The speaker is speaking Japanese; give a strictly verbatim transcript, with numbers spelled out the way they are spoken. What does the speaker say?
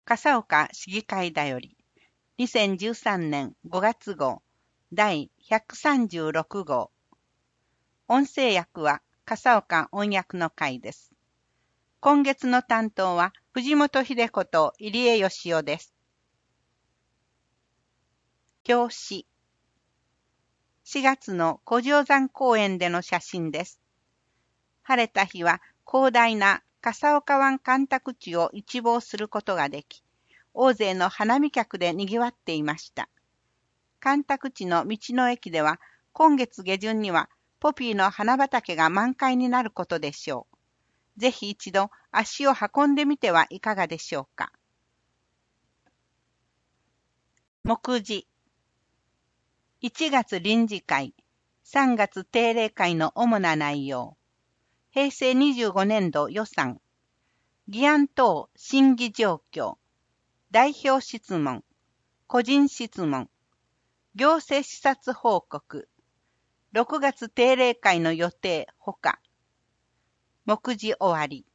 笠岡市議会だより、にせんじゅうさんねんごがつ号、だいひゃくさんじゅうろく号。音声訳は笠岡音訳の会です。今月の担当は藤本秀子と入江義雄です。表紙。しがつの古城山公園での写真です。晴れた日は広大な笠岡湾干拓地を一望することができ、大勢の花見客で賑わっていました。干拓地の道の駅では、今月下旬にはポピーの花畑が満開になることでしょう。ぜひ一度足を運んでみてはいかがでしょうか。目次。いちがつ臨時会、さんがつ定例会の主な内容。へいせいにじゅうごねんど予算。議案等審議状況。代表質問。個人質問。行政視察報告。ろくがつ定例会の予定ほか。目次終わり。